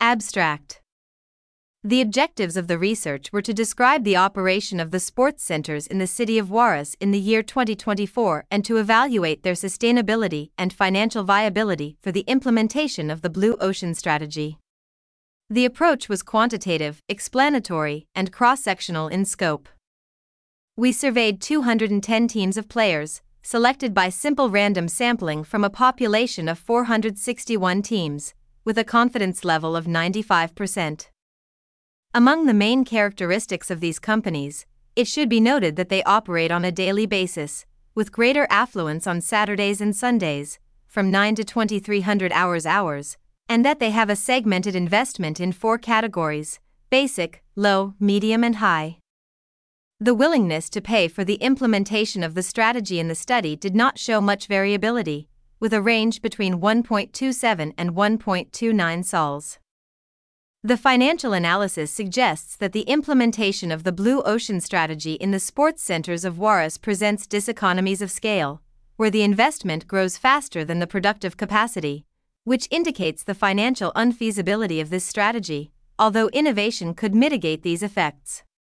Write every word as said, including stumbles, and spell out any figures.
Abstract. The objectives of the research were to describe the operation of the sports centers in the city of Huaraz in the year twenty twenty-four and to evaluate their sustainability and financial viability for the implementation of the Blue Ocean Strategy. The approach was quantitative, explanatory, and cross-sectional in scope. We surveyed two hundred ten teams of players, selected by simple random sampling from a population of four hundred sixty-one teams, with a confidence level of ninety-five percent. Among the main characteristics of these companies, it should be noted that they operate on a daily basis, with greater affluence on Saturdays and Sundays, from nine to twenty-three hundred hours hours, and that they have a segmented investment in four categories: basic, low, medium and high. The willingness to pay for the implementation of the strategy in the study did not show much variability, with a range between one point two seven and one point two nine sols. The financial analysis suggests that the implementation of the Blue Ocean Strategy in the sports centers of Huaraz presents diseconomies of scale, where the investment grows faster than the productive capacity, which indicates the financial unfeasibility of this strategy, although innovation could mitigate these effects.